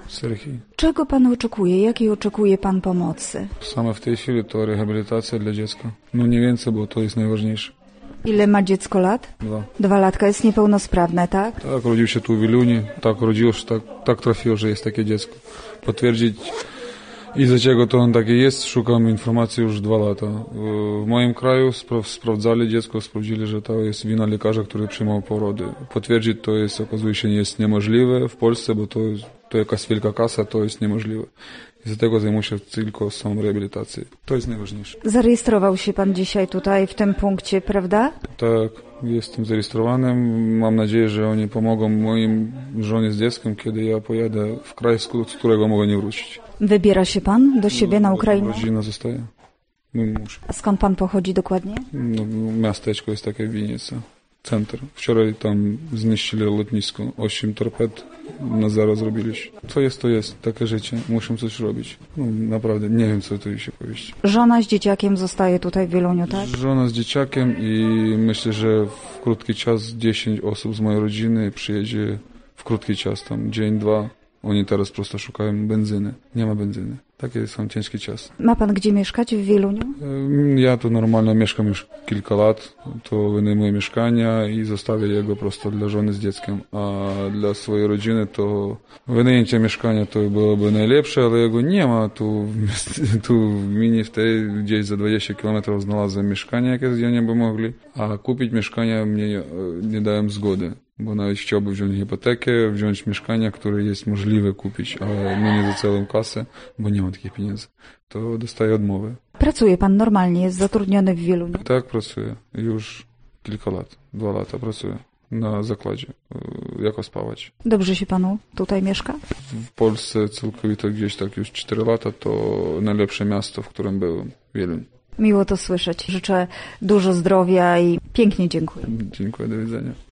Serhii. Czego pan oczekuje? Jakiej oczekuje pan pomocy? Same w tej chwili to rehabilitacja dla dziecka. No nie więcej, bo to jest najważniejsze. Ile ma dziecko lat? 2. 2 latka, jest niepełnosprawne, tak? Tak, urodził się tu w Wielunie, tak urodził, że tak trafiło, że jest takie dziecko. Potwierdzić, из-за czego to on takie jest, szukam informacji już 2 lata. W moim kraju sprawdzali dziecko, sprawdzili, że to jest wina lekarza, który przyjmował porody. Potwierdzić to jest, okazuje się, nie jest niemożliwe w Polsce, bo to jakaś wielka kasa, to jest niemożliwe. I z tego zajmuję się tylko samą rehabilitacją. To jest najważniejsze. Zarejestrował się pan dzisiaj tutaj w tym punkcie, prawda? Tak, jestem zarejestrowany. Mam nadzieję, że oni pomogą moim żonie z dzieckiem, kiedy ja pojadę w kraj, z którego mogę nie wrócić. Wybiera się pan do siebie na Ukrainę? Rodzina zostaje. Mój mąż. A skąd pan pochodzi dokładnie? No, miasteczko jest takie Winica. Center. Wczoraj tam zniszczyli lotnisko. 8 torped na zero zrobiliśmy. To jest takie życie. Muszę coś robić. No, naprawdę nie wiem, co tu się powiedzieć. Żona z dzieciakiem zostaje tutaj w Wieluniu, tak? Żona z dzieciakiem i myślę, że w krótki czas 10 osób z mojej rodziny przyjedzie w krótki czas, tam dzień, 2. Oni teraz prosto szukają benzyny. Nie ma benzyny. Takie są ciężki czas. Ma pan gdzie mieszkać w Wieluniu? Ja tu normalnie mieszkam już kilka lat. To wynajmuję mieszkania i zostawię jego prosto dla żony z dzieckiem. A dla swojej rodziny to wynajęcie mieszkania to byłoby najlepsze, ale jego nie ma. Tu w Minie, w tej gdzieś za 20 km znalazłem mieszkanie, jakie nie by mogli. A kupić mieszkanie mnie nie dałem zgody. Bo nawet chciałby wziąć hipotekę, wziąć mieszkanie, które jest możliwe kupić, ale nie za całą kasę, bo nie ma takich pieniędzy. To dostaję odmowę. Pracuje pan normalnie, jest zatrudniony w Wieluniu? Tak, pracuję. Już kilka lat, 2 lata pracuję na zakładzie, jako spawacz. Dobrze się panu tutaj mieszka? W Polsce całkowito gdzieś tak już 4 lata to najlepsze miasto, w którym byłem, Wieluń. Miło to słyszeć. Życzę dużo zdrowia i pięknie dziękuję. Dziękuję, do widzenia.